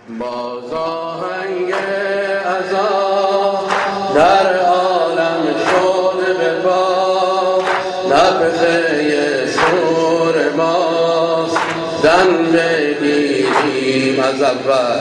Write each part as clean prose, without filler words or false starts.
باز آهنگ عزا در عالم شد به پا، نفخه صور ماست دم بگیریم از اول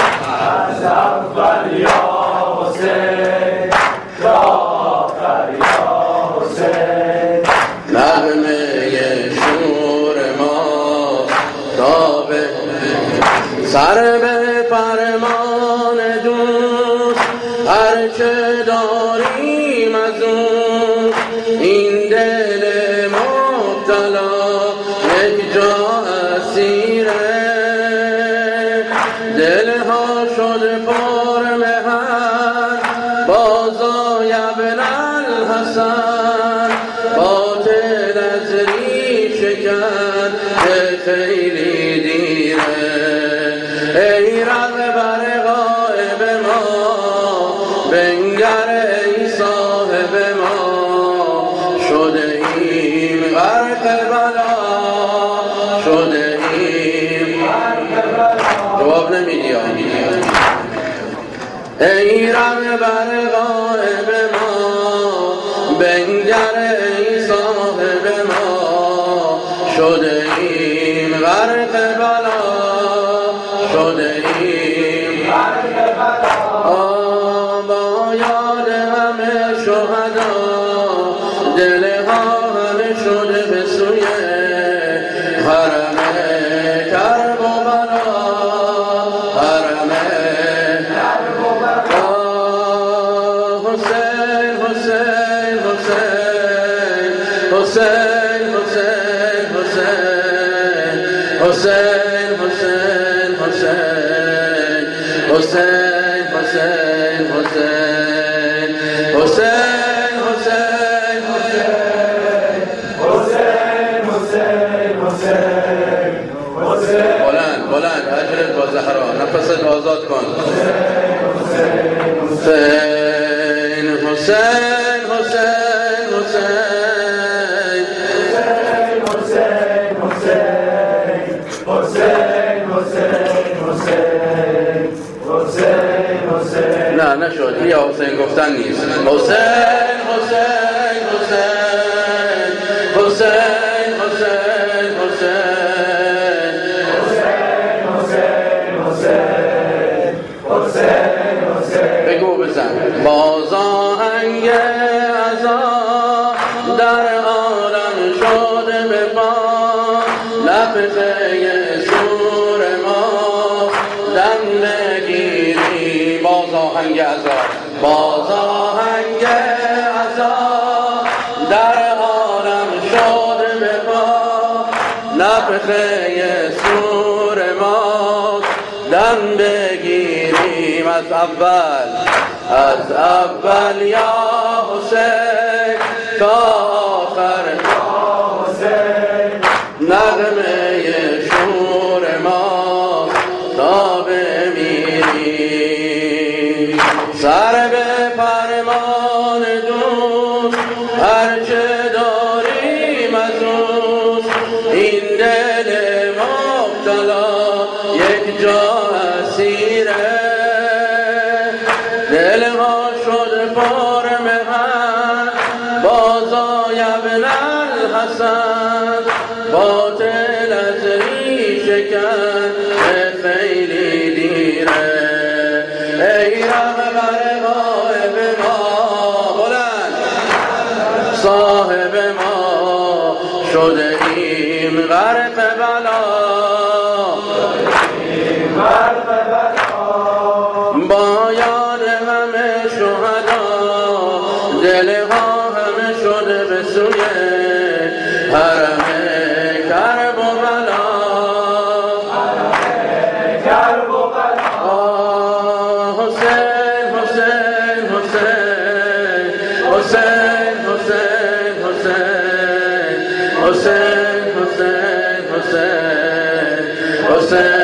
یا حسین تا آخر یا حسین. نغمه شور ماست تا به سر به فرمان دوست، هرچه داریم از اون این دل مبتلا یک جا اسیره. دلها شد پر مهر بازای ابن الحسن، باطل از ریشه کن خیلی دیره. ای رهبر غایب ما بنگر، ای صاحب ما شده ایم غرق بلا، شده ایم جواب نمیدی. ای رهبر غایب ما بنگر، ای صاحب ما شده ایم غرق بلا، شده ایم با یاد همه شهدا. دلها همه شده به سوی حرم کرب و بلا، حرم کرب و بلا. حسین حسین حسین حسین حسین حسین حسین حسین حسین حسین حسین حسین حسین حسین حسین. بلند بلند اجرت با زهرا، نفست آزاد کن. حسین حسین حسین حسین. نه نشد، یا حسین گفتن نیست. حسین حسین حسین حسین حسین حسین. بگو بزن. باز آهنگ عزا در عالم شده به پا، نفخه صور ما دم بگیری. باز آهنگ عزا، باز آهنگ عزا در عالم شده به پا، نفخه صور ما دم بگیریم از اول یا حسین تا آخر یا حسین. نغمه شور ما تا بمیریم، سر به فرمان دوست، هرچه داریم از اوست این دل مبتلا یک جا اسیره. دلها شد پر مهر بازای ابن الحسن، باطل از ریشه کن خیلی دیره. ای رهبر غایب ما بلند، صاحب ما شده ایم غرق بلا، با یاد همه شهدا. دلها همه شده به سوی حرم کرب و بلا، کرب و بلا. حسین حسین حسین حسین حسین حسین حسین حسین حسین حسین.